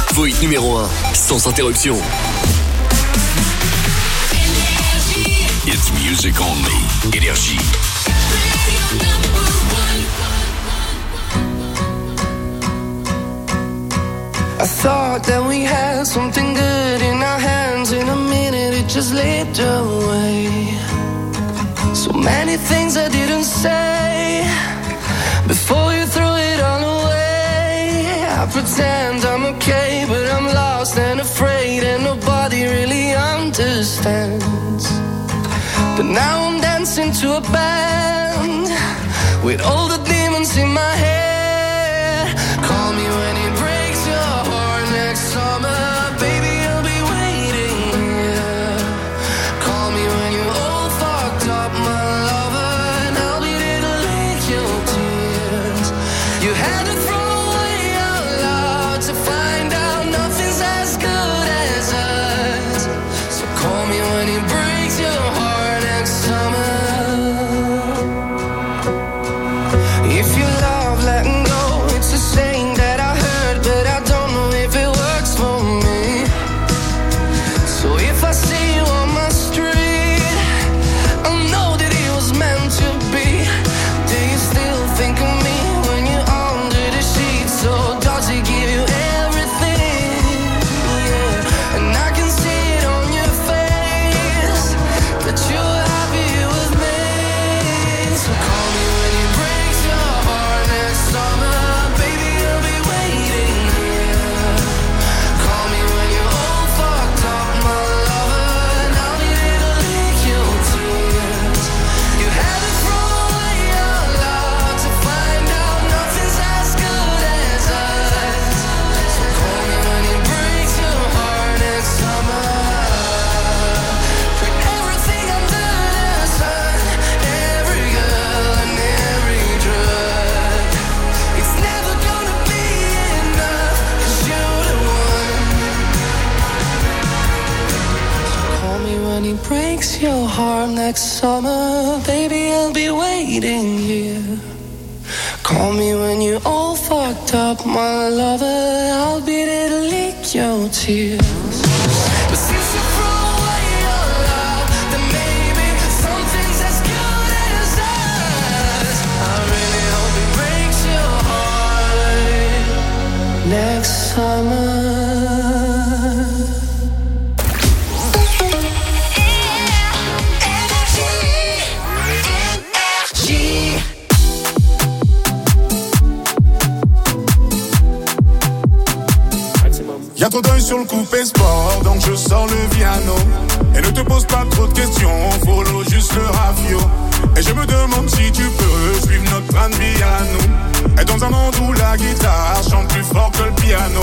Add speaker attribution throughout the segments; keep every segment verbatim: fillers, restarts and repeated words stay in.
Speaker 1: Vos hits numéro un, sans interruption. It's music only. Énergie.
Speaker 2: I thought that we had something good in our hands. In a minute it just slipped away. So many things I didn't say before you threw it all away. I pretend I'm okay, but I'm lost and afraid, and nobody really understands. But now I'm dancing to a band with all the demons in my head. Call me when it breaks your heart next summer, baby, I'll be waiting here. Call me when you're all fucked up, my lover, and I'll be there to lick your tears. You had to throw away our love to find out nothing's as good as us. So call me when it breaks your heart next summer. If you love letting go, it's a saying that I heard, but I don't know if it works for me. So if I see you on my street, I'll know that it was meant to be. Do you still think of me when you're under the sheets? So does it give you everything? Yeah. And I can see it on your face that you're happy with me. So call me when it breaks your heart next summer, baby, I'll be waiting here. Call me when you're all fucked up, my lover, and I'll be there to lick your tears. You had to throw away your love to find out nothing's as good as us. So call me when it breaks your heart next summer. Put everything under the sun, every girl and every drug. It's never gonna be enough, 'cause you're the one. So call me when it breaks your heart next summer, baby, I'll be waiting here. Call me when you're all fucked up, my lover, I'll be there to lick your tears. But since you threw away your love, then maybe something's as good as us. I really hope it breaks your heart next summer.
Speaker 3: Y'a trop d'œil sur le coupé sport, donc je sors le piano. Et ne te pose pas trop de questions, follow juste le rafio. Et je me demande si tu peux suivre notre train de vie à nous. Et dans un monde où la guitare chante plus fort que le piano.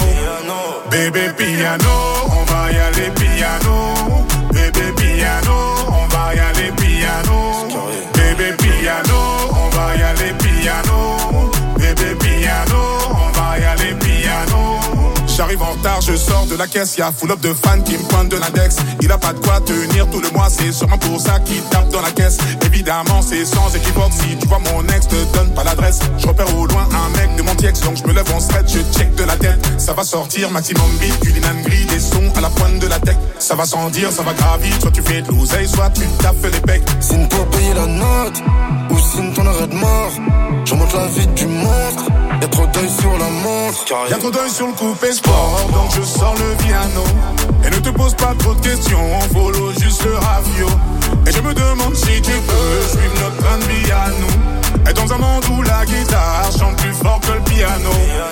Speaker 3: Bébé piano, on va y aller piano. Bébé piano, on va y aller piano. Bébé piano, on va y aller piano. Bébé piano, on va y aller piano. J'arrive en retard, je sors de la caisse, y'a full up de fans qui me pointent de l'index. Il a pas de quoi tenir tout le mois, c'est sûrement pour ça qu'il tape dans la caisse. Évidemment, c'est sans équivoque, si tu vois mon ex, te donne pas l'adresse. Je repère au loin un mec de mon tiex, donc je me lève en stretch, je check de la tête. Ça va sortir, maximum beat, du linan gris, des sons à la pointe de la tech. Ça va sans dire, ça va gravir, soit tu fais de l'oseille, soit tu taffes les becs.
Speaker 4: Signe pour payer la note, ou signe ton arrêt de mort. Je remonte la vie du monstre, y'a trop d'œil sur la montre.
Speaker 3: Y'a trop d'œil sur le coupé sport, donc je sors le piano. Et ne te pose pas trop de questions, follow juste le rafio. Et je me demande si tu peux suivre notre train de vie à nous. Et dans un monde où la guitare chante plus fort que le piano.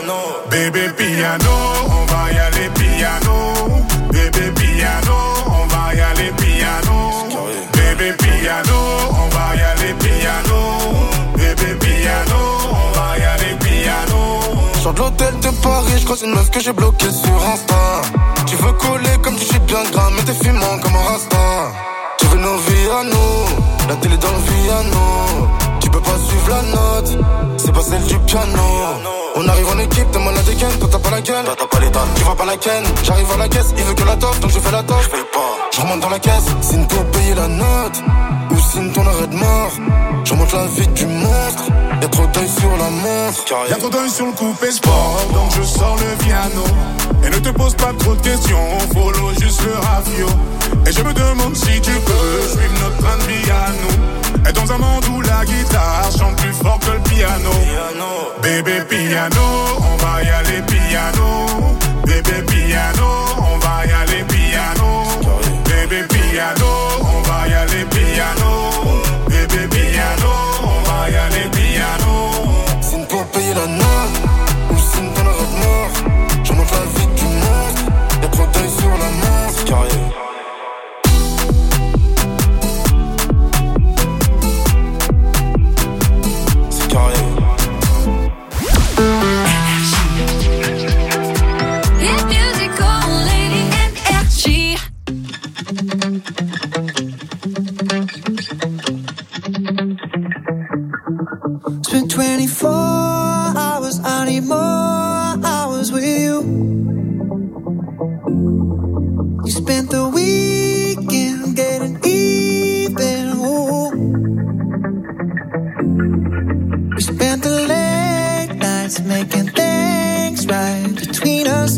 Speaker 3: Bébé piano, on va y aller piano. Bébé piano, on va y aller piano. Bébé piano, on va y aller piano. Bébé piano, on va y aller piano.
Speaker 4: Sors de l'hôtel de Paris, je croise une meuf que j'ai bloquée sur Insta. Tu veux coller comme tu sais bien gras, mais t'es fumant comme un rasta. Tu veux nos vies à nous, la télé dans le piano. Tu peux pas suivre la note, c'est pas celle du piano. On arrive en équipe, t'es mal à des gaines, toi t'as pas la gueule, toi t'as pas l'état, tu vois pas la ken. J'arrive à la caisse, il veut que la toffe, donc je fais la toffe. Je pas, je remonte dans la caisse, signe pour payer la note, ou signe ton arrêt de mort. Je remonte la vie du monstre, y'a trop d'œil sur la montre.
Speaker 3: Y'a trop d'œil sur le coupé sport, donc je sors le piano. Et ne te pose pas trop de questions, follow juste le rafio. Et je me demande si tu peux suivre notre train de vie à nous. Et dans un monde où la guitare chante plus fort que le piano. Bébé piano, on va y aller piano. Bébé piano, on va y aller piano. Bébé piano, on va y aller piano. Bébé piano, on va y aller piano.
Speaker 4: C'est une pour payer la note, ou c'est une dans le rêve mort. Je monte la vie du monde, y'a trop d'œil sur la montre. Carrière.
Speaker 5: twenty-four hours, I need more hours with you. You spent the weekend getting even, ooh. We spent the late nights making things right between us.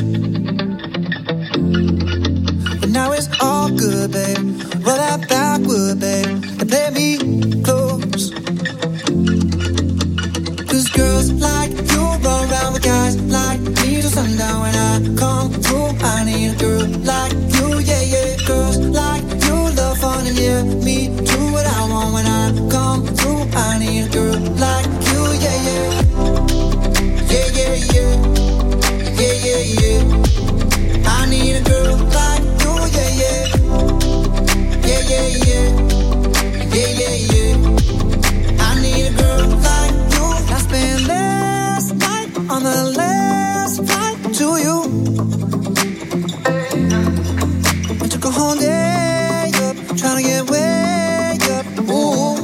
Speaker 5: But now it's all good, babe. Roll that backward, babe, and play me close. Girls like you run around with guys like me till sundown. When I come through, I need a girl like you, yeah, yeah. Girls like you love fun and yeah, me do what I want. When I come through, I need a girl like you, yeah, yeah. Yeah, yeah, yeah. Yeah, yeah, yeah. I need a girl like you, yeah, yeah. Yeah, yeah, yeah. Yeah, yeah, yeah. I need a girl like you. I spent last night on the last flight to you. I took a whole day up, trying to get way up. Ooh.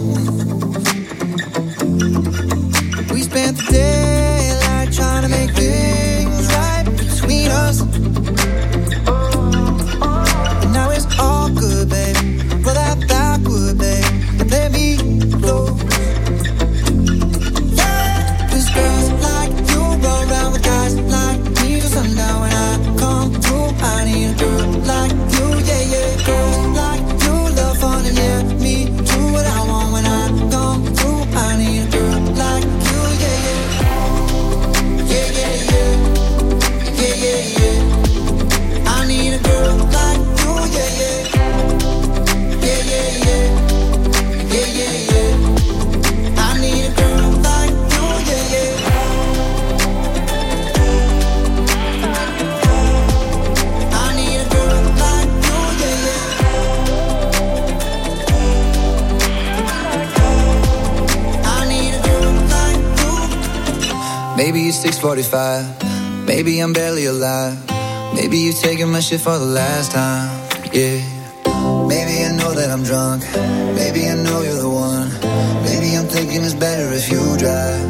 Speaker 5: We spent the daylight trying to make things right between us. And now it's all good, babe. Roll that backward, babe, and play me close. Girls like you roll around with guys like me till sundown. When I come through, I need a girl like you, yeah, yeah. Girls like you love fun and yeah, me do what I want. When I come through, I need a girl like you, yeah, yeah. Yeah, yeah, yeah. Yeah, yeah, yeah. I need a girl like you, yeah, yeah. Yeah, yeah, yeah. Yeah, yeah, yeah. I need a girl like you, yeah, yeah. Maybe it's six forty-five, maybe I'm barely alive. Maybe you're taking my shit for the last time, yeah. Maybe I know that I'm drunk, maybe I know you're the one. Maybe I'm thinking it's better if you drive.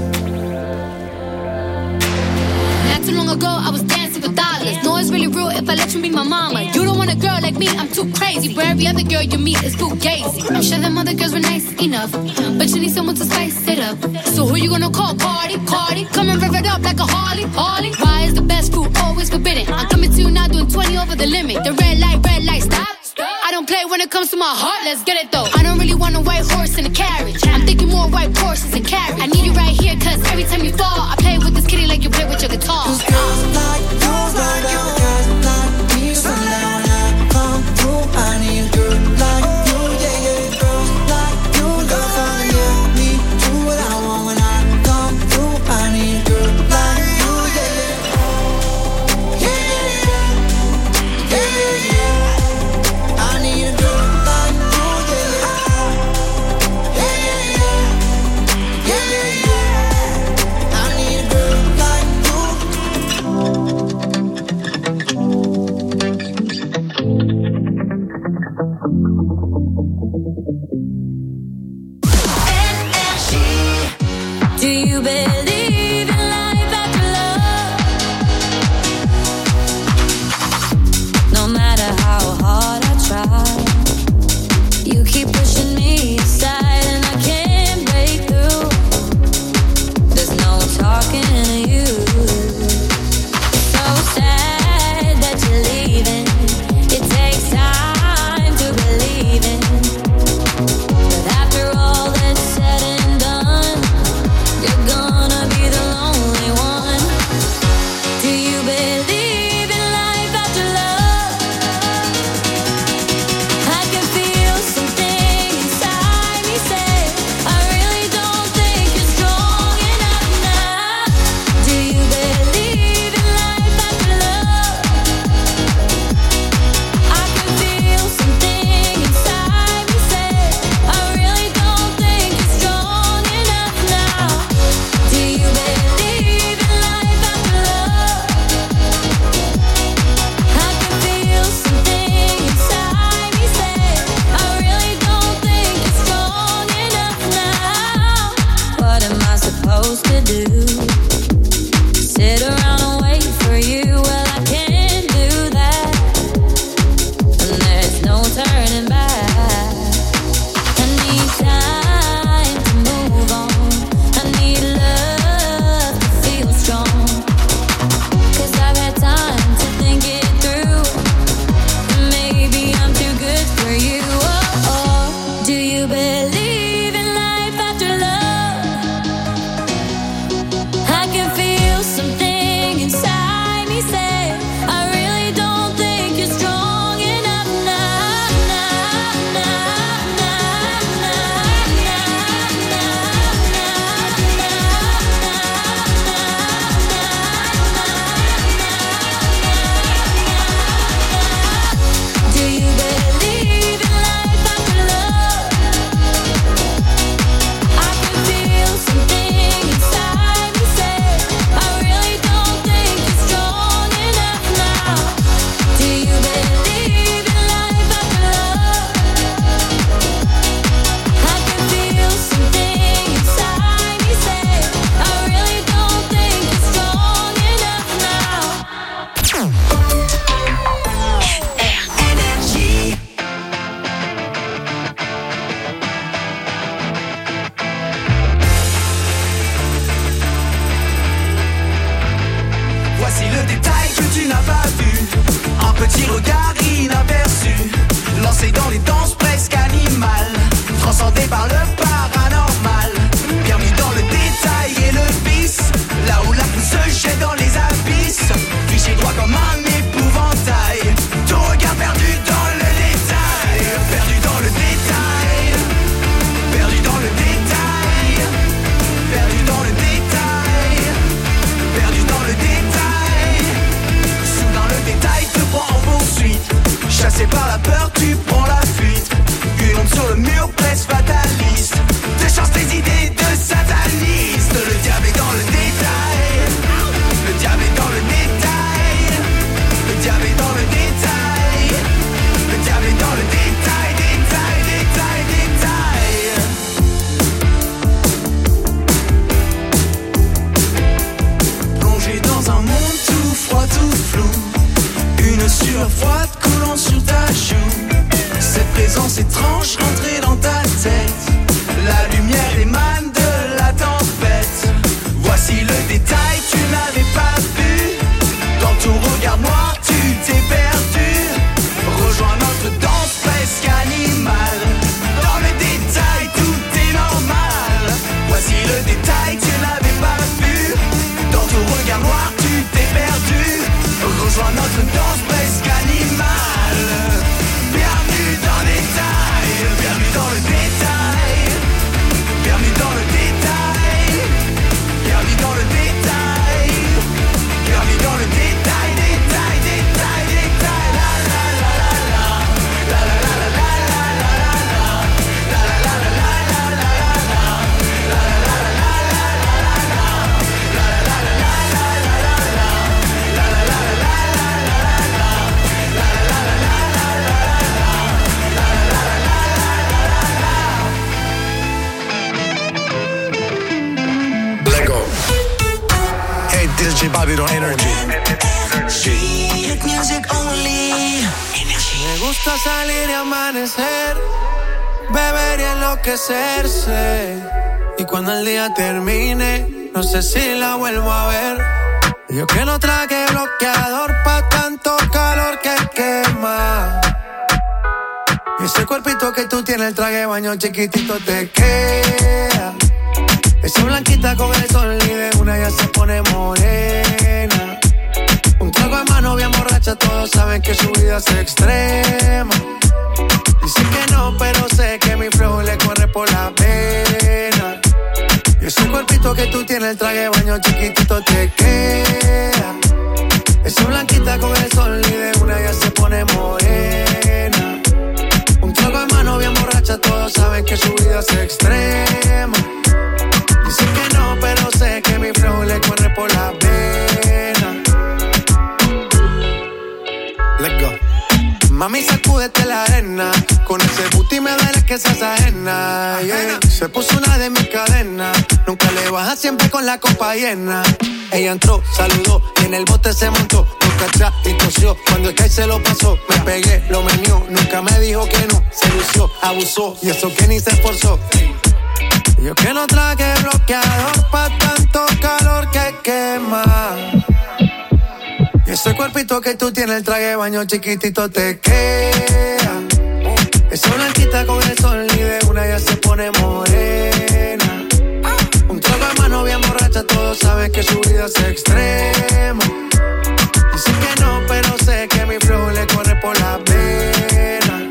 Speaker 6: Not too long ago, I was dancing for dollars. No, it's really real if I let you be my mama. You don't want a girl like me, I'm too crazy. Where every other girl you meet is fugazi. I'm sure them other girls were nice enough, but you need someone to spice it up. So who you gonna call? Cardi, Cardi. Come and rev it up like a Harley, Harley. Why is the best food always forbidden? I'm coming to you now doing twenty over the limit. The red light, red light, stop. I don't play when it comes to my heart, let's get it though. I don't really want a white horse in a carriage. I'm thinking more white horses and carriage. I need you right here, cause every time you fall, I play with this kitty like you play with your guitar.
Speaker 5: Cause girls like you, like you, guys like me, sundown. When I come through, I need a girl like you, yeah, yeah. Girls like you, love fun, yeah, me do what I want. When I come through, I need a girl like you, yeah, yeah. Yeah, yeah, yeah. Yeah, yeah, yeah. I need a girl like you, yeah, yeah. Yeah, yeah, yeah. Yeah, yeah, yeah. I
Speaker 7: supposed to do? Sit around and wait for you? Well, I can't do that. And there's no turning back. I need time to move on. I need love to feel strong. 'Cause I've had time to think it through. And maybe I'm too good for you. Oh, oh. Do you believe in life after love? I can feel something inside me say, I really don't think you're strong enough now, now, now, now, now, Do you believe in life after love? I can feel something inside me say, I really don't think you're strong enough now. Do you believe in life after love? I can feel something inside me say, I really don't think you're strong enough now.
Speaker 2: Voici le détail que tu n'as pas vu. Un petit regard inaperçu, lancé dans les danses presque animales, transcendé par le paranormal. Bienvenue dans le détail et le vice, là où la foule se jette dans les abysses, fiché droit comme un épouvantail. Ton regard perdu dans le détail, perdu dans le détail, perdu dans le détail, perdu dans le détail, perdu dans le détail. Soudain le détail te prend en poursuite, chassé par la peur tu prends la fuite. Une onde sur le mur presque fataliste, te change tes idées de sataniste. Le diable est dans le détail, le diable est dans le détail, le diable est dans le détail, le diable est dans le détail, détail, détail, détail. Plongé dans un monde tout froid, tout flou, une sueur froide coulant sur ta joue. Cette présence étrange rentrée dans ta tête, la lumière émane de la tempête. Voici le détail, tu n'avais pas vu. Dans ton regard noir, tu t'es perdu. Rejoins notre danse presque animale. Dans le détail, tout est normal. Voici le détail, tu n'avais pas vu. Dans ton regard noir, tu t'es perdu. Rejoins notre danse presque animale. Bienvenue dans le détail, bienvenue dans le détail, bienvenue dans le détail, bienvenue dans le détail, bienvenue dans le détail, détail, détail, détail, la la la la la, la la la la la la la la la la la la la
Speaker 4: Hey, D J Babylon Energy.
Speaker 2: Hit music only.
Speaker 8: Me gusta salir y amanecer, beber y enloquecerse. Y cuando el día termine, no sé si la vuelvo a ver. Yo que no traje bloqueador pa' tanto calor que quema. Y ese cuerpito que tú tienes, el traje de baño chiquitito te queda. Esa blanquita con el sol y de una ya se pone morena. Un trago de mano bien borracha, todos saben que su vida es extrema. Dice que no, pero sé que mi flow le corre por la pena. Y ese cuerpito que tú tienes, el traje de baño chiquitito te queda. Esa blanquita con el sol y de una ya se pone morena. Un trago de mano bien borracha, todos saben que su vida es extrema. Dice que no, pero sé que mi flow le corre por la pena. Let's go. Mami, sacúdete la arena. Con ese booty me duele que seas ajena, yeah. Se puso una de mis cadenas. Nunca le baja trabaja siempre con la copa llena. Ella entró, saludó y en el bote se montó. Nunca atrás y tosió, cuando el Kai se lo pasó. Me pegué, lo menió, nunca me dijo que no. Se lució, abusó y eso que ni se esforzó. Yo que no traje bloqueador pa' tanto calor que quema. Y ese cuerpito que tú tienes, el traje de baño chiquitito te queda. Esa blanquita con el sol y de una ya se pone morena. Un trago de mano bien borracha, todos saben que su vida es extrema. Dicen que no, pero sé que mi flow le corre por la vena.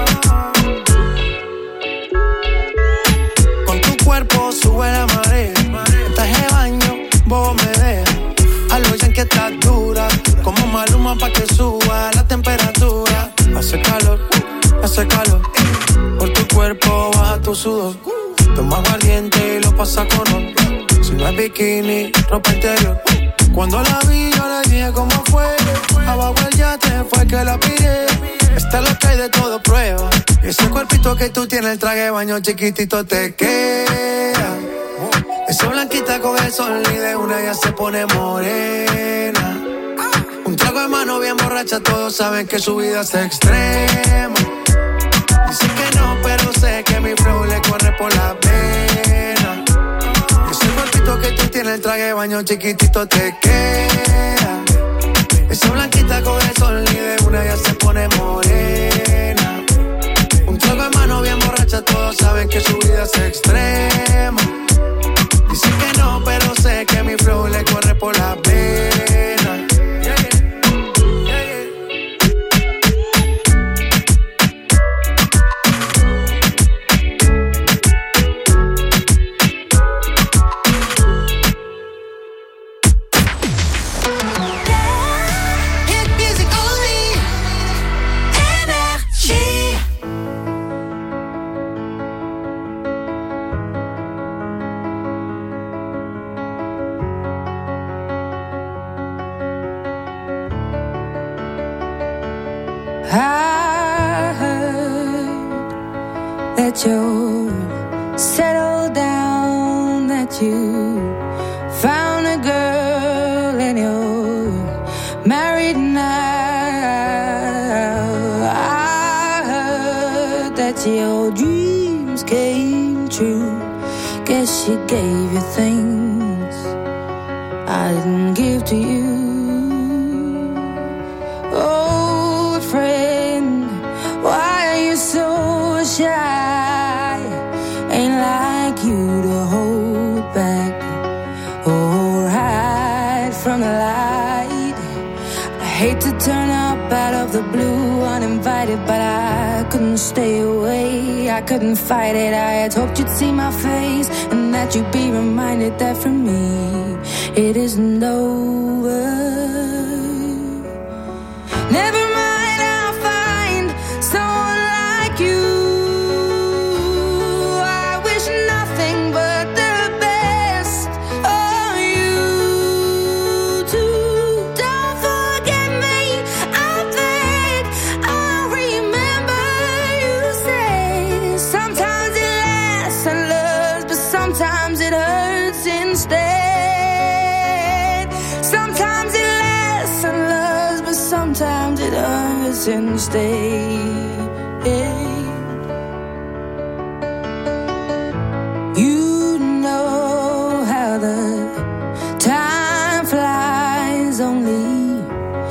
Speaker 8: Con tu cuerpo sube la marea. Traje de baño, bobo me deja. A lo ya que estás dura, como Maluma pa' que suba la temperatura. Hace calor, hace calor. Por tu cuerpo baja tu sudor. Toma aguardiente y lo pasa con ron. Si no es bikini, ropa interior. Cuando la vi yo le dije cómo fue. Abajo el yate fue que la pide. Esta es lo que hay de todo prueba. Y ese cuerpito que tú tienes, el traje de baño chiquitito te queda. Esa blanquita con el sol y de una ya se pone morena. Un trago de mano bien borracha, todos saben que su vida es extrema. Dicen que no, pero sé que mi flow le corre por la vena. Ese cuerpito que tú tienes, el traje de baño chiquitito te queda. Esa blanquita con el sol y de una ya se pone morena. Un trago de mano bien borracha, todos saben que su vida es extrema. Dicen que no, pero sé que mi flow le corre por la vena. Yeah, yeah. Yeah, yeah.
Speaker 5: Hit music only. Energy.
Speaker 9: I heard that you settled down, that you found a girl and you're married now. I heard that your dreams came true. Guess she gave you things I didn't give to you. Old friend, why are you so shy? Ain't like you to hold back or hide from the light. I hate to turn up out of the blue uninvited, but I couldn't stay away, I couldn't fight it. I had hoped you'd see my face and that you'd be reminded that for me it isn't over. Never mind, I'll find someone like you. I wish nothing but the best of you too. Don't forget me, I beg. I remember you say sometimes it lasts and loves, but sometimes it hurts instead. Sometimes it lasts and loves, but sometimes it hurts instead. You know how the time flies. Only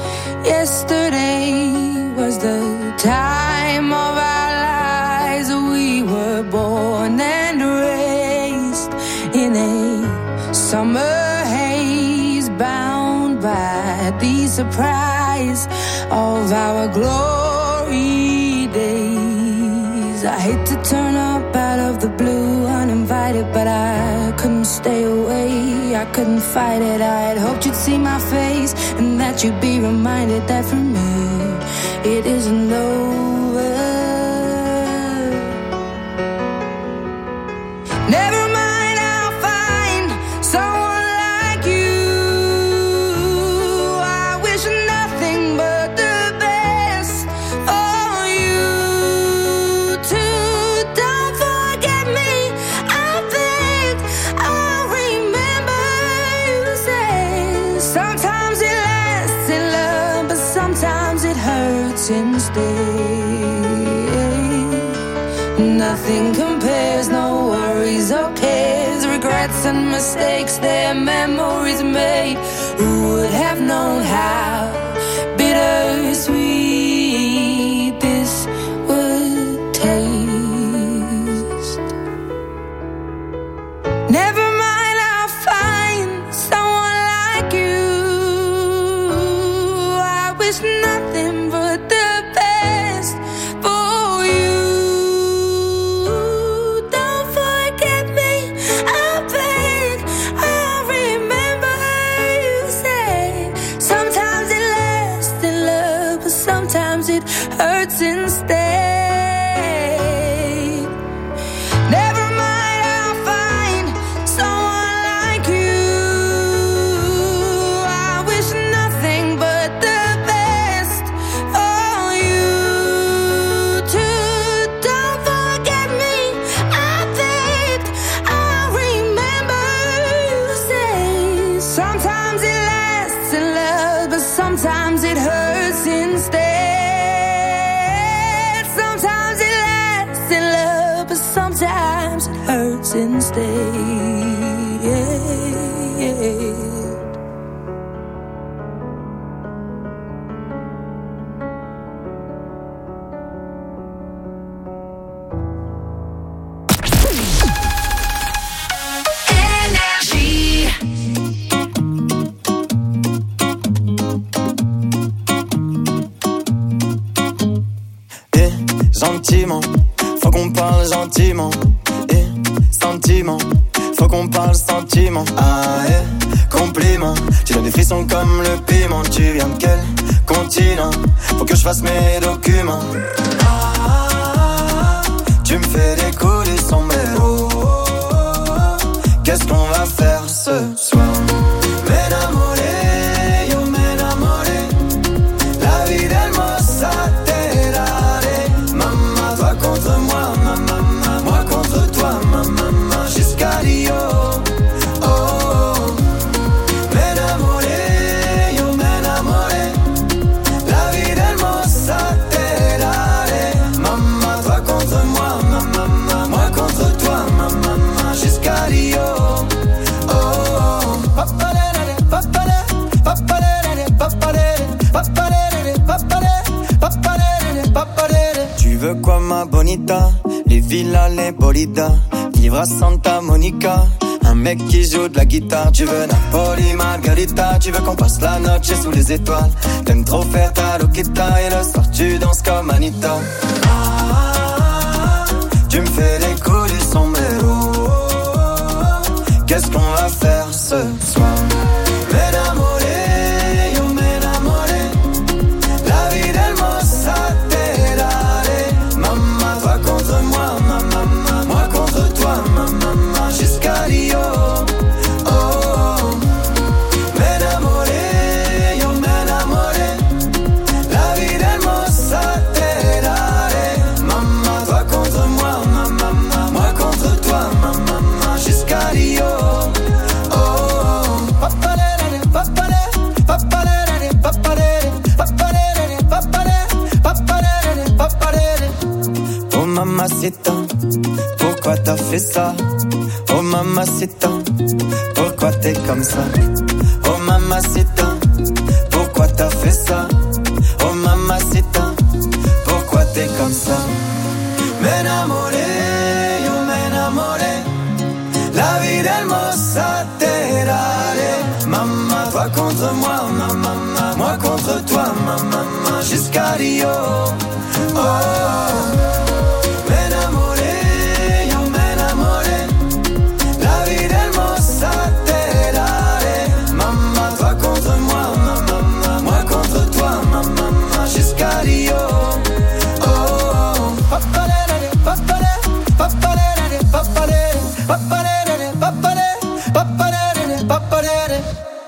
Speaker 9: yesterday was the time of our lives. We were born and raised in a summer haze, bound by the surprise of our glory days. I hate to turn up out of the blue uninvited, but I couldn't stay away, I couldn't fight it. I had hoped you'd see my face and that you'd be reminded that for me it isn't over. Never mind, I'll find someone like you. I wish nothing but the best for you too. Don't forget me, I beg. I remember instead. Nothing compares, no worries or cares, regrets and mistakes, their memories made. Who would have known how bittersweet this would taste? Never mind, I'll find someone like you. I wish nothing but the best for you. Don't forget me, I beg. I remember you said sometimes it lasts in love, but sometimes it hurts instead. Never mind, I'll find someone like you. I wish nothing but the best for you too. Don't forget me, I begged. I remember you say sometimes it lasts in love, but sometimes it hurts instead. Sometimes it lasts in love, but sometimes it hurts instead.
Speaker 10: Eh, gentiment, faut qu'on parle gentiment. Eh, sentiment, faut qu'on parle sentiment. Ah, eh, compliment, tu donnes des frissons comme le piment. Tu viens de quel continent? Faut que je fasse mes documents. Ah, tu me fais décoller son mélo. Qu'est-ce qu'on va faire ce soir? M'enamoré, yo m'enamoré. La vie d'hermosa te daré. Maman, toi contre moi, maman, moi contre toi, maman, jusqu'à Rio. Oh, oh. M'enamoré, yo m'enamoré. La vie d'hermosa te daré. Maman, toi contre moi, maman, moi contre toi, maman, jusqu'à Rio. Oh, oh. Papalere, papalere, papalere, papalere, papalere, papalere, papalere, papalere. Tu veux quoi ma bonita? Les villas, les bolidas, vivre à Santa Monica. Un mec qui joue de la guitare. Tu veux Napoli, Margarita. Tu veux qu'on passe la noche sous les étoiles. T'aimes trop faire ta loquita. Et le soir tu danses comme Anita. Ah, tu me fais décoller son mélo. Qu'est-ce qu'on va faire ce soir? M'enamoré, yo m'enamoré. La vie d'hermosa te daré. Maman, toi contre moi, maman, moi contre toi, maman, jusqu'à Rio. Oh, oh. M'enamoré, yo m'enamoré. La vie d'hermosa te daré. Maman, toi contre moi, maman, moi contre toi, maman, jusqu'à Rio. Oh, oh. Papalere, papalere, papalere, papalere, papalere, papalere, papalere, papalere. Oh mamacita, pourquoi t'as fait ça? Oh mamacita, pourquoi t'es comme ça? Oh mamacita, pourquoi t'as fait ça? Oh mamacita, pourquoi t'es comme ça? M'enamoré, yo m'enamoré. La vie d'hermosa te daré. Maman, toi contre moi, maman, moi contre toi, maman, jusqu'à Rio. Oh, oh. M'enamoré, yo m'enamoré. La vie d'hermosa te daré. Maman, toi contre moi, maman, moi contre toi, maman, jusqu'à Rio. Oh, oh. Papalere, papalere, papalere, papalere, papalere, papalere, papalere, papalere.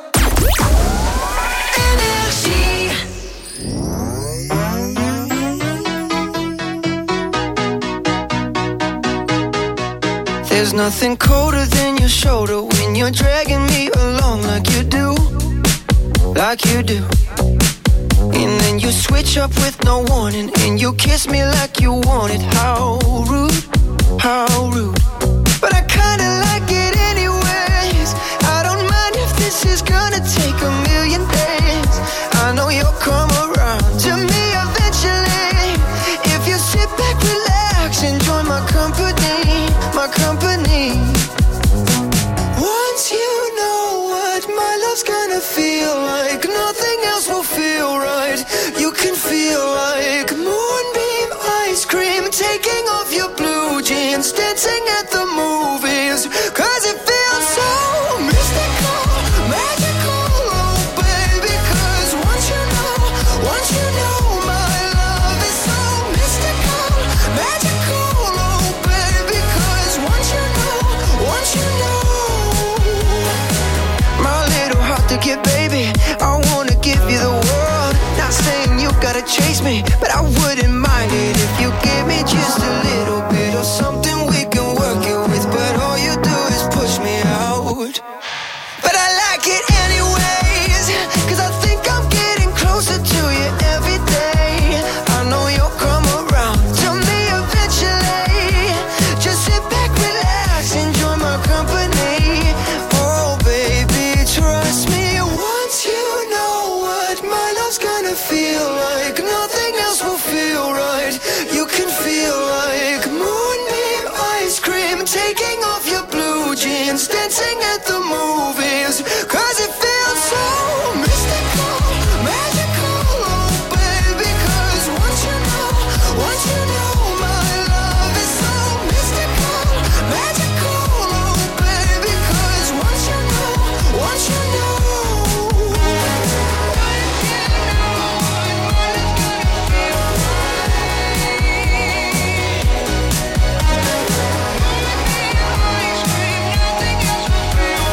Speaker 2: There's nothing colder than your shoulder when you're dragging me along like you do, like you do. And then you switch up with no warning, and you kiss me like you want it. How rude, how rude. But I kinda like it anyways. I don't mind if this is gonna take a million days. I know you'll come around to me eventually. If you sit back, relax, enjoy my company, my company. Once you know what my love's gonna feel like, nothing else will feel right. You can feel like moonbeam ice cream, taking off your blue jeans, dancing at the movies. Cause it feels so mystical, magical, oh baby. Cause once you know, once you know my love is so mystical, magical, oh baby. Cause once you know, once you know, my little heart to get, baby, I wanna give you the world. Not saying you gotta chase me, but I wouldn't mind it if you give me just a little bit of something we can work it with. But all you do is push me out. But I like it anyways, cause I think I'm getting closer to you every day. I know you'll come around to me eventually. Just sit back, relax, enjoy my company. Oh baby, trust me. Once you know what my love's gonna feel like, nothing else will feel right. You can feel like moonbeam ice cream, taking off your blue jeans, dancing at the movies. Cause it feels so mystical, magical, oh baby. Cause once you know, once you know my love is so mystical, magical, oh baby. Cause once you know, once you know. Feel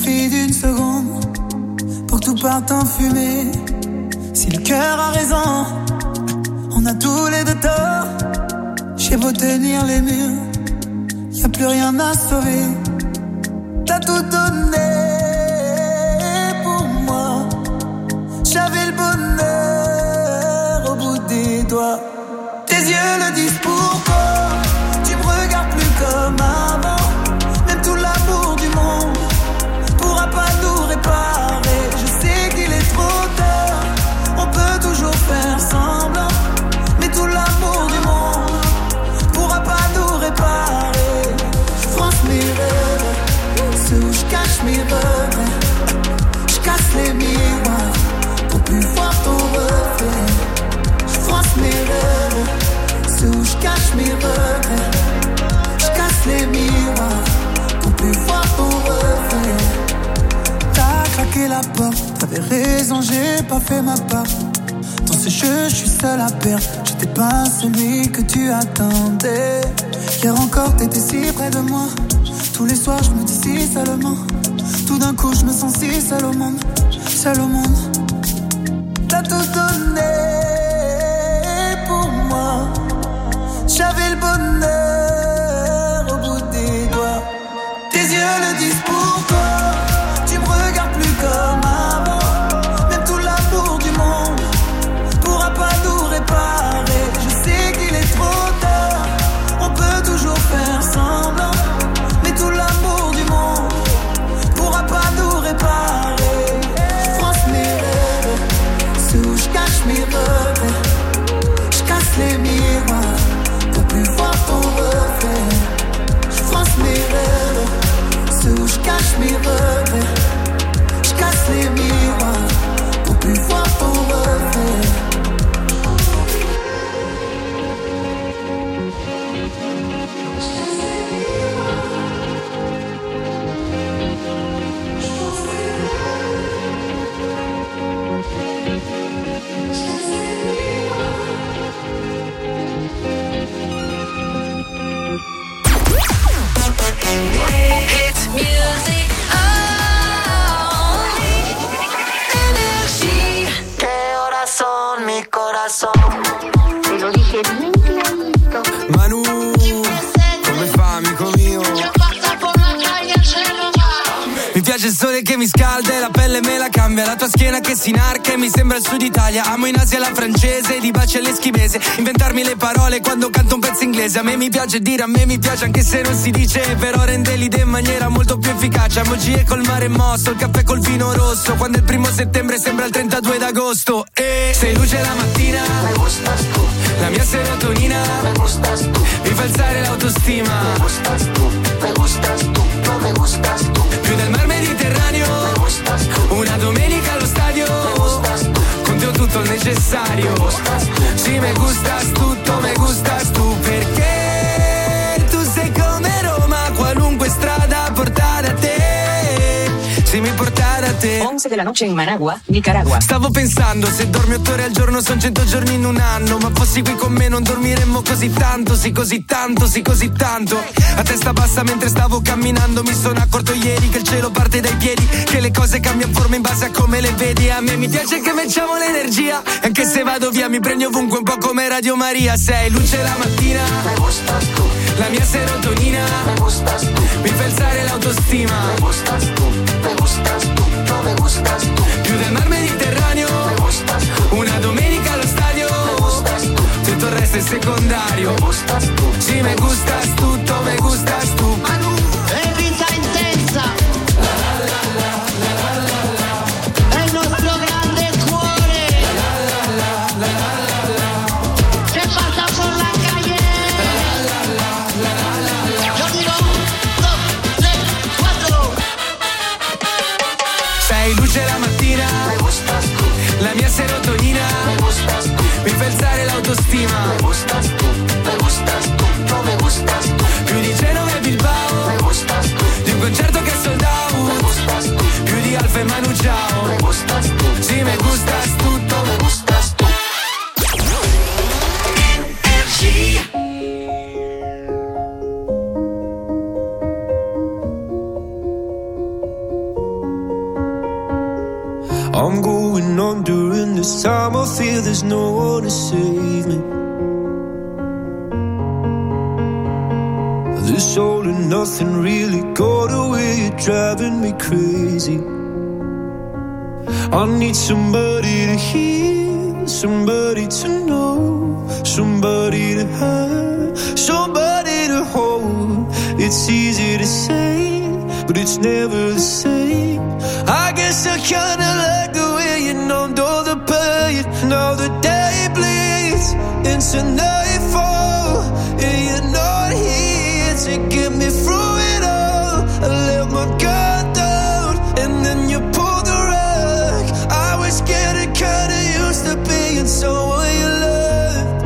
Speaker 5: suffit d'une seconde pour que tout parte en fumée. Si le cœur a raison, on a tous les deux tort. J'ai beau tenir les murs, y'a plus rien à sauver. T'as tout donné pour moi. J'avais le bonheur au bout des doigts. Tes yeux le disent pourquoi. Tu me regardes plus comme avant. Même tout l'amour du monde pourra pas nous réparer. Je sais qu'il est trop tard, on peut toujours faire semblant. Mais tout l'amour du monde pourra pas nous réparer. Je fronce mes rêves, ceux où je cache mes regrets. Je casse les miroirs pour plus voir ton reflet. Je fronce mes rêves, ceux où je cache mes regrets. Je casse les miroirs pour plus voir ton reflet. T'as claqué la porte, t'avais raison, j'ai pas fait ma part. Dans ce jeu, je suis seul à perdre. J'étais pas celui que tu attendais. Hier encore, t'étais si près de moi. Tous les soirs, je me dis si seulement. Tout d'un coup, je me sens si seul au monde. Seul au monde. T'as tout donné pour moi. J'avais le bonheur au bout des doigts. Tes yeux le disent pourquoi. Tu me regardes plus comme avant. Même tout l'amour du monde pourra pas nous réparer. Je sais qu'il est trop tard, on peut toujours faire semblant. Mais tout l'amour du monde pourra pas nous réparer. Je fronce mes rêves, ceux où je cache mes regrets. Je casse les miroirs pour plus voir ton reflet. Je fronce mes rêves, ceux où je cache mes regrets. Je casse les miroirs pour plus voir ton reflet.
Speaker 2: Hit music only. Energy.
Speaker 10: ¿Qué horas son, mi corazón?
Speaker 11: Te lo dije bien clarito.
Speaker 8: Manu, come fa, amico mio? Mi piace il sole che mi scalda e la pelle me la cambia. La tua schiena che si inarca e mi sembra il sud Italia. Amo in Asia la francese, di baci all'eschimese. Inventarmi le parole quando canto un pezzo inglese. A me mi piace dire, a me mi piace anche se non si dice. Però rende l'idea in maniera molto più efficace. Emoji col mare mosso, il caffè col vino rosso. Quando il primo settembre sembra il trentadue d'agosto. E sei luce la mattina,
Speaker 10: Me gustas tú,
Speaker 8: la mia serotonina
Speaker 10: me gustas tú,
Speaker 8: mi fa alzare l'autostima.
Speaker 10: me gustas tú, me gustas tú, no me gustas tú.
Speaker 8: Più del mar Mediterraneo,
Speaker 10: Me gustas tú,
Speaker 8: una domenica allo stadio.
Speaker 10: me gustas tú,
Speaker 8: Con te ho tutto il necessario.
Speaker 10: me gustas tú.
Speaker 8: Sì, me gustas tutto, me gustas tu. Perché tu sei come Roma, qualunque strada porta da te. Sì, mi porta da te.
Speaker 12: once de la noche in Managua, Nicaragua.
Speaker 8: Stavo pensando, se dormi otto ore al giorno son cento giorni in un anno. Ma fossi qui con me non dormiremmo così tanto. Sì, così tanto, sì, così tanto. A testa bassa mentre stavo camminando. Mi sono accorto ieri che il cielo parte dai piedi. Che le cose cambiano forma in base a come le vedi. A me mi piace che facciamo l'energia. Anche se vado via mi prendi ovunque, un po' come Radio Maria. Sei luce la mattina,
Speaker 10: Me gustas tú,
Speaker 8: la mia serotonina
Speaker 10: me gustas tú,
Speaker 8: mi fa alzare l'autostima.
Speaker 10: me gustas tú, me gustas tú, no me gustas tú.
Speaker 8: Più del mar Mediterraneo,
Speaker 10: Me gustas tú,
Speaker 8: una domenica allo stadio.
Speaker 10: me gustas tú,
Speaker 8: Tutto il resto è secondario.
Speaker 10: me gustas tú.
Speaker 8: Sì, me gustas tutto, me gustas tu.
Speaker 13: E vita intensa. È il nostro grande cuore. Se pasa por la calle. Yo digo, dos, tres, cuatro.
Speaker 8: Sei luce la mattina,
Speaker 10: Me gustas tú,
Speaker 8: la mia serotonina
Speaker 10: me gustas tú,
Speaker 8: mi fa alzare l'autostima.
Speaker 10: me gustas tú, me gustas tú, no me gustas tú.
Speaker 8: Più di Genova e Bilbao,
Speaker 10: Me gustas tú,
Speaker 8: di un concerto che è sold
Speaker 10: me
Speaker 8: out.
Speaker 10: gustas tú,
Speaker 8: Più di Alfa e Manu Ciao.
Speaker 10: me gustas tú,
Speaker 8: Sì, me gustas tutto,
Speaker 10: me gustas tú.
Speaker 2: Energy.
Speaker 14: I'm going under, and this time I feel there's no one to save me. This all and nothing really got away, you're driving me crazy. I need somebody to hear, somebody to know, somebody to have, somebody to hold. It's easy to say, but it's never the same. I guess I kinda like the way you numbed all the pain. Now the day bleeds into nightfall, and you're not here to get me through it all. I let my guard down, and then you pulled the rug. I was getting kinda used to being someone you loved.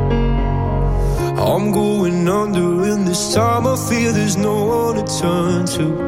Speaker 14: I'm going under, and this time I feel there's no one to turn to.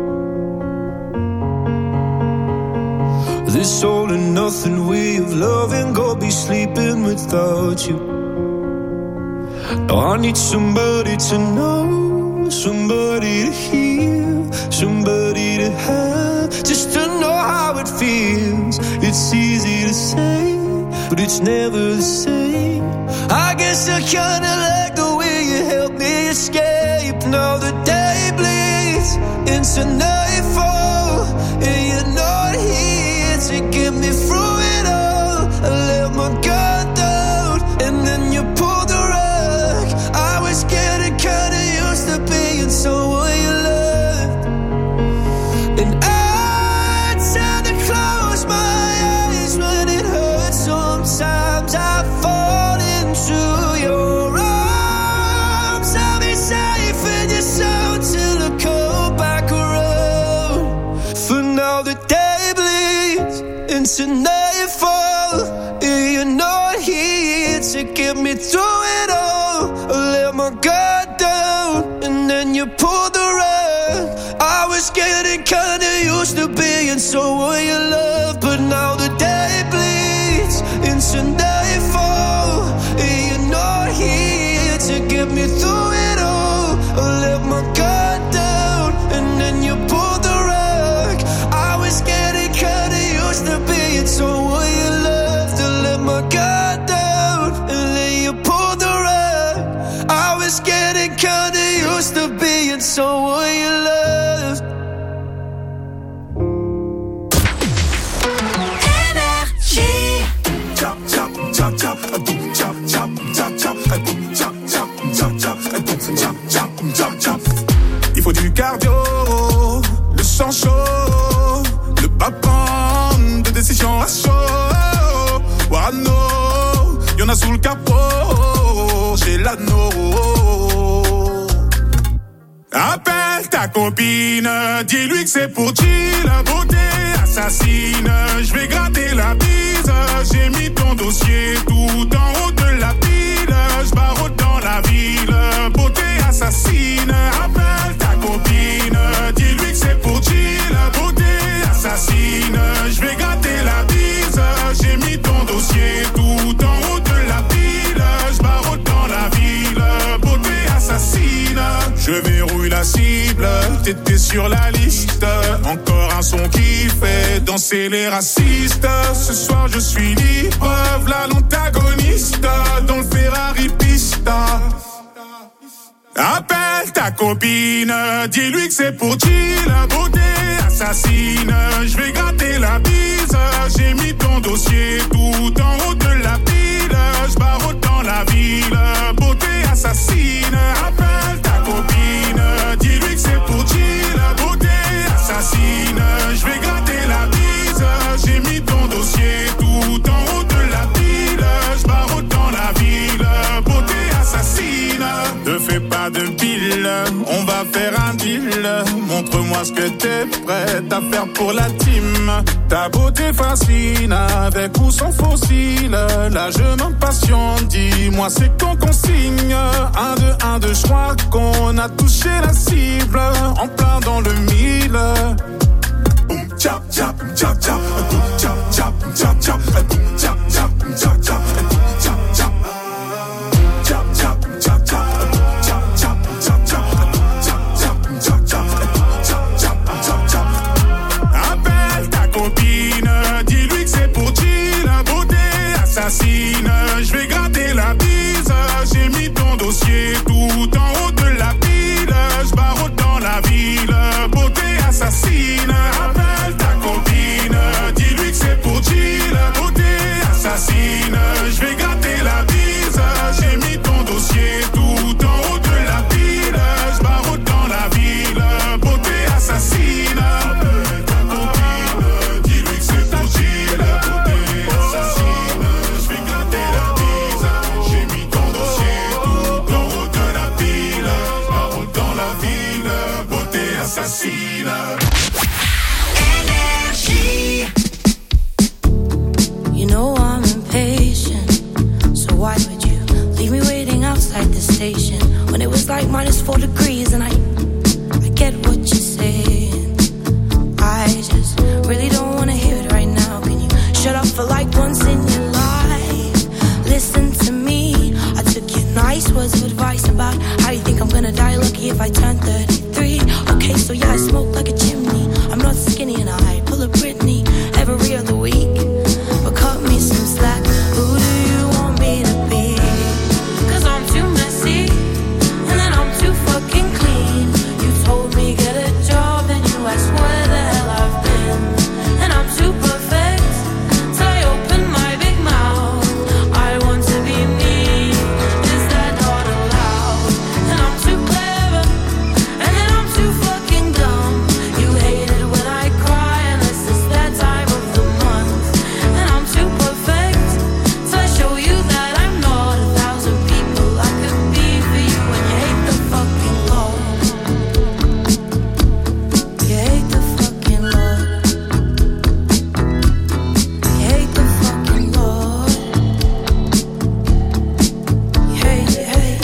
Speaker 14: This all and nothing way of loving, go be sleeping without you. Now I need somebody to know, somebody to hear, somebody to have, just to know how it feels. It's easy to say, but it's never the same. I guess I kinda like the way you helped me escape. Now the day bleeds into nightfall, and you're not here to get me through it all. I let my guard down, and then you pulled the rug. I was getting kinda used to being someone you loved. And I tend to close my eyes when it hurts. Sometimes I fall into your arms. I'll be safe in your soul till I come back around. For now the day bleeds into nightfall, and you're not here to get me through it all. I let my guard down, and then you pulled the rug. I was getting kinda used to being someone you love, but now the day bleeds into nightfall, and you're not here to get me through it all. I let my guard down, and then you pulled the rug. I was getting kinda used to being someone you loved. To let my guard down, and then you pulled the rug. I was getting kinda used to being someone you loved.
Speaker 2: Énergie.
Speaker 3: Chop, chop, chop, chop, a boom, chop, chop, chop, chop, a boom, chop, chop, chop, chop, a boom, chop, chop, chop, chop. Il faut du cardio, le sang chaud, le pas prendre de décision à chaud. Wano, y'en a sous le capot, j'ai l'anneau. Appelle ta copine, dis-lui que c'est pour chill, la beauté assassine. Je vais gratter la bise, j'ai mis ton dossier tout en haut de la pile. Je barre dans la ville, beauté assassine. Appelle ta copine, dis-lui que c'est pour chill, la beauté assassine. Je vais gratter la bise, j'ai mis ton dossier tout en haut de la pile. Je barre dans la ville, beauté assassine. Je verrouille la cible, t'étais sur la liste. Encore un son qui fait danser les racistes. Ce soir je suis libre, v'là l'antagoniste dans le Ferrari Pista. Appelle ta copine, dis-lui que c'est pour chill, la beauté assassine. Je vais gratter la bise, j'ai mis ton dossier tout en haut de la pile. Je barre dans la ville, beauté assassine. Appelle ta copine, dis-lui que c'est pour chill, la beauté assassine. Je vais gratter la bise, j'ai mis ton dossier tout en haut de la pile. Je barre dans la ville, beauté assassine. Ne fais pas de pile, on va faire un deal. Montre-moi ce que t'es prête à faire pour la team. Ta beauté fascine, avec ou sans fossile. Là je m'impatiente, dis-moi c'est qu'on consigne. Un, deux, un, deux, je crois qu'on a touché la cible. En plein dans le mille. Boom, chop, chop, chop, chop. Boom, chop, chop, chop, chop. Boom, chop, chop, chop, chop. Boom, chop, chop. Chop, chop, chop, chop. Appelle ta copine, dis club.
Speaker 5: Energy. You know I'm impatient, so why would you leave me waiting outside the station when it was like minus four degrees? And I, I get what you're saying. I just really don't wanna hear it right now. Can you shut up for like once in your life? Listen to me. I took your nice words of advice about how you think I'm gonna die lucky if I turn thirty-three. Okay, so yeah, I smoke like a chimney. I'm not skinny and I pull a Britney every other week. But cut me some slack. Who do you want me to be? Cause I'm too messy and then I'm too fucking clean. You told me get a job, then you asked where the hell I've been. And I'm too perfect till I open my big mouth. I want to be me. Is that not allowed? And I'm too clever and then I'm too fucking dumb. You hate it when I cry unless it's that time of the month. And I'm too perfect till I show you that I'm not a thousand people I could be for you. And you hate the fucking Lord. You hate the fucking Lord. You hate the fucking Lord. You hate, you hate.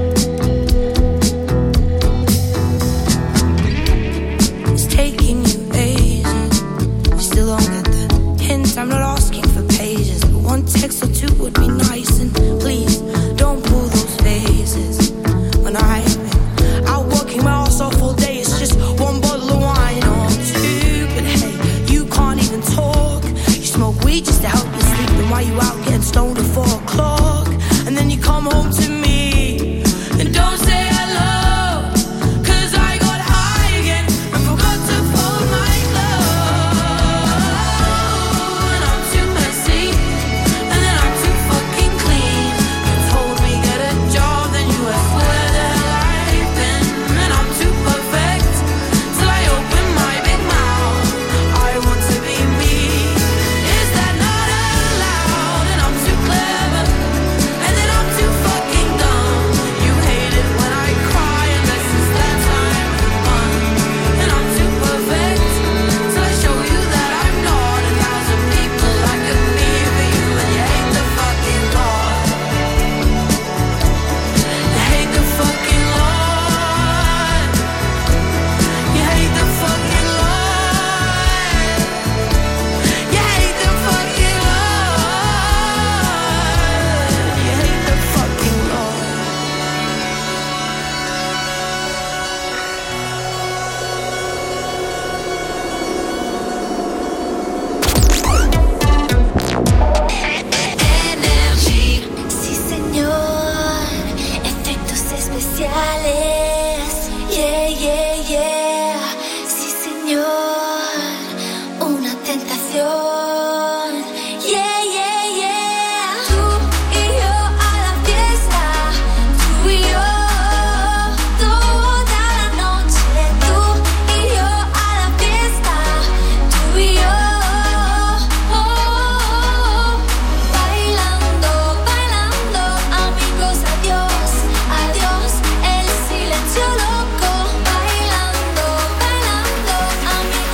Speaker 5: It's taking you ages. You still don't get the hint. I'm not asking for pages, but one text or two would be nice. And please don't pull those faces. When I've been out working my ass off all day, it's just one bottle of wine or two. But hey, you can't even talk. You smoke weed just to help you sleep. Then why you out getting stoned at four o'clock? And then you come home to me and don't say hello. Cause I got high again and forgot to fold my clothes. And I'm too messy and then I'm too fucking clean. You told me get a job, then you asked where the hell I've been. And I'm too perfect till I open my big mouth. I want to be me. Is that not allowed? And I'm too clever and then I'm too fucking dumb. You hate it when I cry unless it's that time of the month. And I'm too perfect till I show you that I'm not a thousand people I could be for you. And you hate the fucking Lord. You hate the fucking Lord. You hate the fucking Lord. You hate the fucking Lord. You hate the fucking Lord.
Speaker 15: Energy. Sí, señor. Efectos especiales. Yeah, yeah, yeah. Sí, señor. Una tentación. Yeah, yeah, yeah. Tú y yo a la fiesta. Tú y yo. Toda la noche. Tú y yo a la fiesta. Tú y yo. Bailando, bailando, amigos, adiós, adiós, el silencio loco. Bailando, bailando, amigos.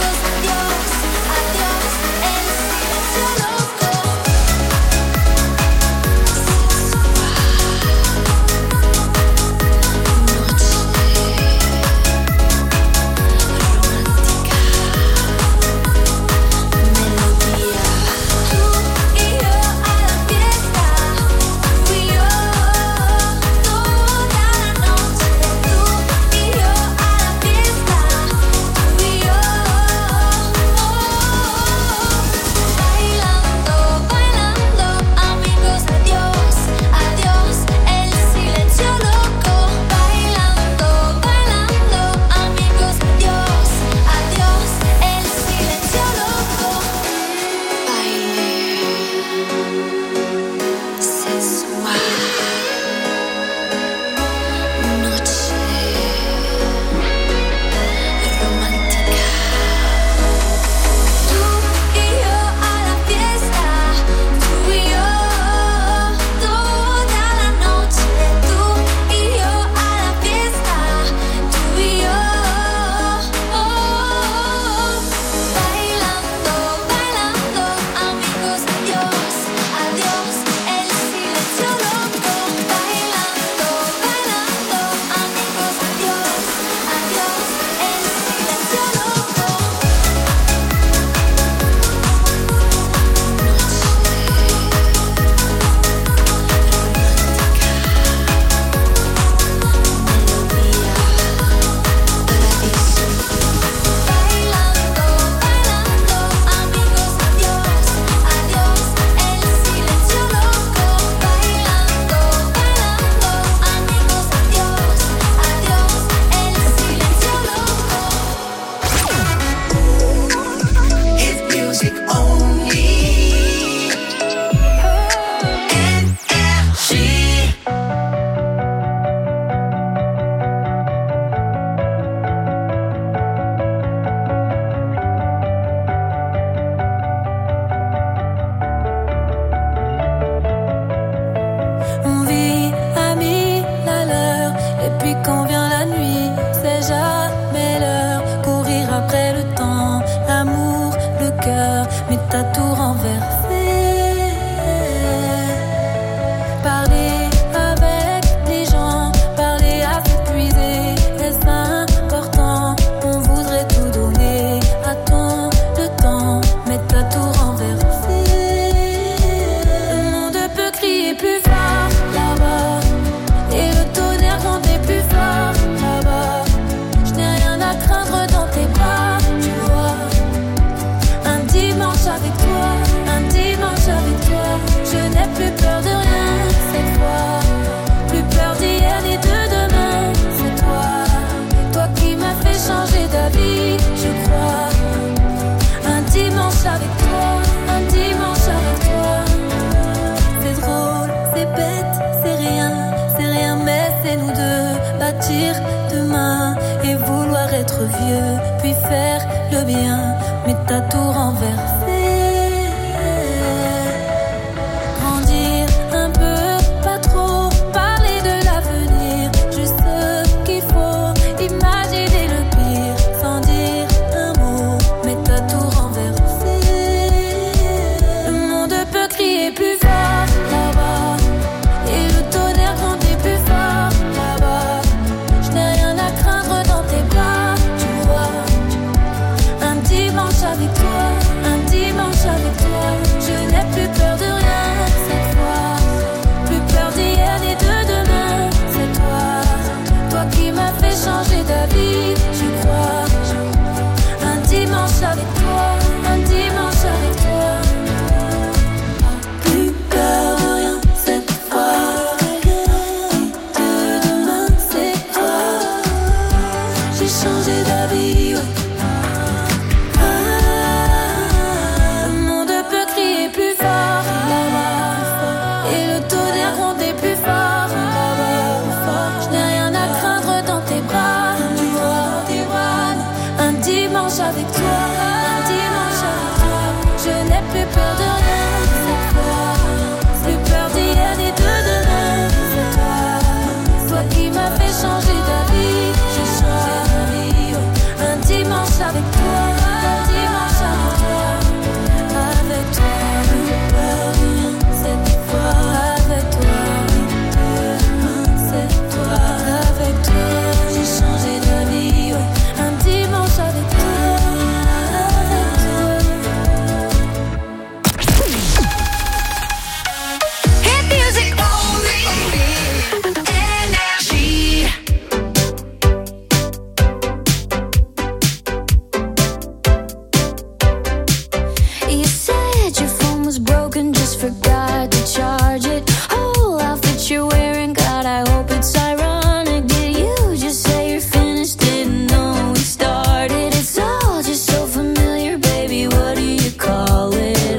Speaker 7: être vieux, puis faire le bien, mais t'as tout renversé. Grandir un peu, pas trop, parler de l'avenir, juste ce qu'il faut, imaginer le pire, sans dire un mot, mais t'as tout renversé. Le monde peut crier plus fort là-bas, et le tonnerre grondir plus fort là-bas. Je n'ai rien à craindre dans tes bras, tu vois. Un dimanche avec toi, un dimanche avec toi, je n'ai plus peur de rien cette fois. Plus peur d'hier ni de demain, c'est toi. Toi qui m'as fait changer d'avis, je crois. Un dimanche avec toi, un dimanche avec toi. Plus peur de rien cette fois. De demain, c'est toi. J'ai changé d'avis, ouais. Ah, le monde peut crier plus fort là-bas, et le tonnerre gronder plus fort là-bas. Je n'ai rien à craindre dans tes bras, tu vois. Un dimanche avec toi, un dimanche avec toi, je n'ai plus peur de rien cette fois. Plus peur d'hier ni de demain, c'est toi. Toi qui m'as fait changer d'avis, j'ai changé d'avis, ouais. Un dimanche avec toi, un dimanche avec toi, avec toi. Plus peur de rien cette fois, avec toi. C'est toi, avec toi, j'ai changé d'avis, ouais. Un dimanche avec toi, avec toi.
Speaker 15: Hit music only. Énergie.
Speaker 7: You said your phone was broken, just forgot to charge it. Whole outfit you're wearing, God, I hope it's ironic. Did you just say you're finished? Didn't know we started. It's all just so familiar, baby. What do you call it?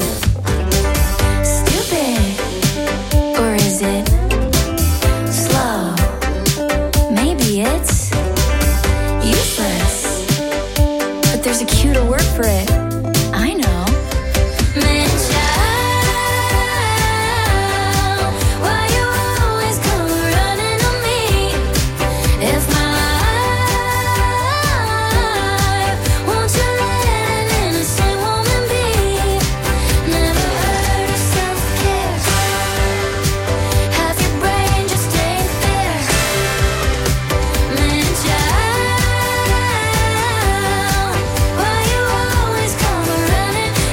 Speaker 7: Stupid, or is it slow? Maybe it's useless, but there's a cuter word for it. I know. Man, child, why you always come running on me? If my life, won't you let an innocent woman be? Never heard of self-care. Half your brain just ain't there. Man, child, why you always come running?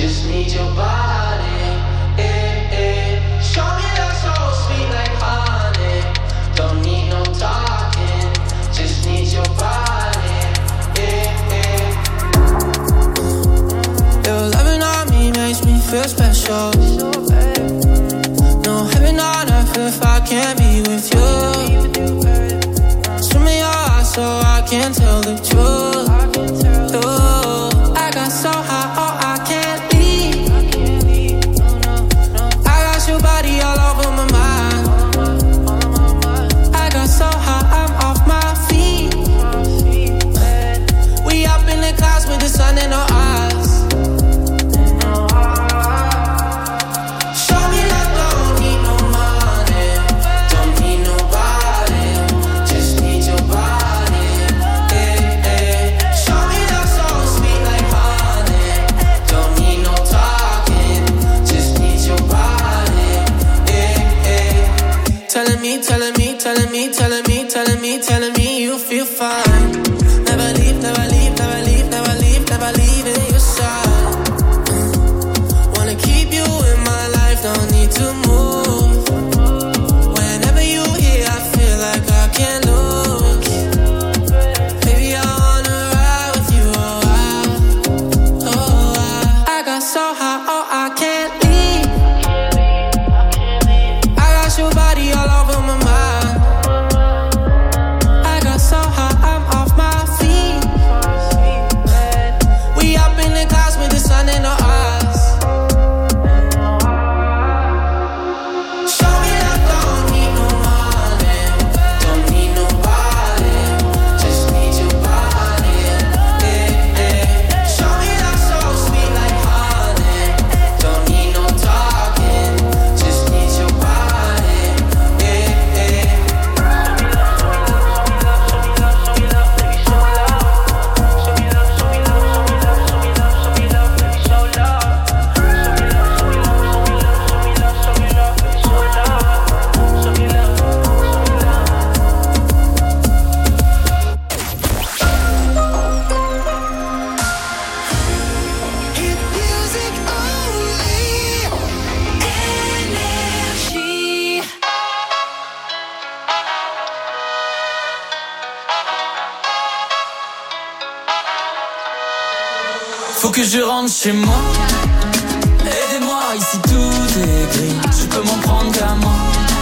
Speaker 2: just need your body. Eh, eh. Show me love so sweet like honey. Don't need no talking, just need your body. Eh, eh.
Speaker 8: Your loving on me makes me feel special. No heaven on earth if I can't be with you. Swim in your eyes so I can tell the truth. Ooh, I got so high, oh I can't leave. I got your body all over my mind. I got so high, I'm off my feet. We up in the clouds with the sun in our eyes. Show me that don't need no money, don't need nobody, just need your body. Eh, eh. Show me that so sweet like honey. Don't need no talking, just need your body. Eh, eh. Telling me, telling me, telling me, telling me, telling me, telling me you feel fine. Never leave, never leave, never leave, never leave, never leave in your side. Wanna keep you in my life, don't need to move. Whenever you here, I feel like I can't lose. Baby, I wanna ride with you, oh I, oh I. I got so high, oh I can't leave. I got your body all over my mind. I got so high, I'm off my feet. We up in the clouds with the sun in our eyes. Show me that don't need no money, don't need nobody, just need your body. Eh, eh. Show me that so sweet like honey. Don't need no talking, just need your body. Eh, eh.
Speaker 16: Faut que je rentre chez moi. Aidez-moi, ici tout est gris. Je peux m'en prendre qu'à moi.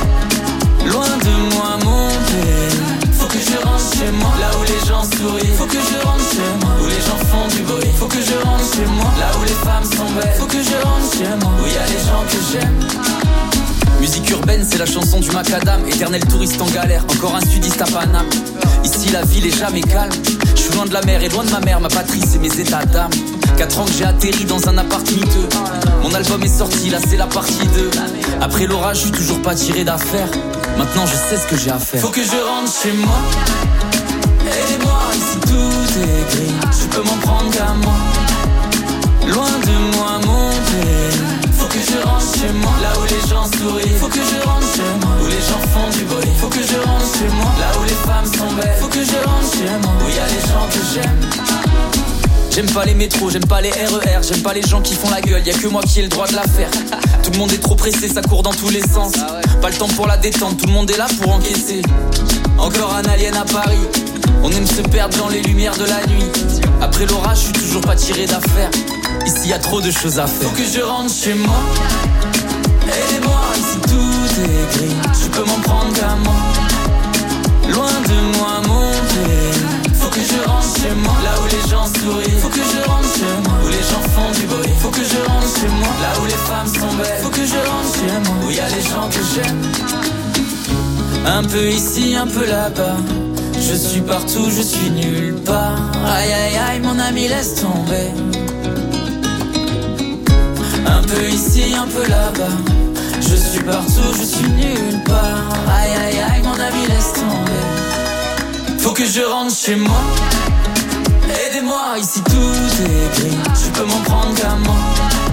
Speaker 16: Loin de moi mon pays. Faut que je rentre chez moi. Là où les gens sourient. Faut que je rentre chez moi. Où les gens font du bruit. Faut que je rentre chez moi. Là où les femmes sont belles. Faut que je rentre chez moi. Où y a les gens que j'aime.
Speaker 17: Musique urbaine, c'est la chanson du macadam. Éternel touriste en galère, encore un sudiste à Paname. Ici la ville est jamais calme. Je suis loin de la mer et loin de ma mère, ma patrie c'est mes états d'âme. Quatre ans que j'ai atterri dans un appart miteux. Mon album est sorti, là c'est la partie deux. Après l'orage, je suis toujours pas tiré d'affaire. Maintenant je sais ce que j'ai à faire.
Speaker 16: Faut que je rentre chez moi. Aidez-moi, ici tout est gris. Je peux m'en prendre qu'à moi. Loin de moi mon pays. Faut que je rentre chez moi. Là où les gens sourient. Faut que je rentre chez moi. Où les gens font du bruit. Faut que je rentre chez moi. Là où les femmes sont belles. Faut que je rentre chez moi. Où y a les gens que j'aime.
Speaker 17: J'aime pas les métros, j'aime pas les R E R. J'aime pas les gens qui font la gueule, y'a que moi qui ai le droit de la faire. Tout le monde est trop pressé, ça court dans tous les sens. Pas le temps pour la détente, tout le monde est là pour encaisser. Encore un alien à Paris. On aime se perdre dans les lumières de la nuit. Après l'orage, je suis toujours pas tiré d'affaire. Ici y'a trop de choses à faire.
Speaker 16: Faut que je rentre chez moi. Aidez-moi, ici tout est gris. Je peux m'en prendre qu'à moi. Loin de moi mon pays. Faut que je rentre chez moi. Là où les gens sourient. Faut que je rentre chez moi. Où les gens font du bruit. Faut que je rentre chez moi. Là où les femmes sont belles. Faut que je rentre chez moi. Où y a les gens que j'aime.
Speaker 17: Un peu ici, un peu là-bas. Je suis partout, je suis nulle part. Aïe aïe aïe, mon ami laisse tomber. Un peu ici, un peu là-bas. Je suis partout, je suis nulle part. Aïe aïe aïe, mon ami laisse tomber.
Speaker 16: Faut que je rentre chez moi. Aidez-moi, ici tout est gris.
Speaker 17: Je peux m'en prendre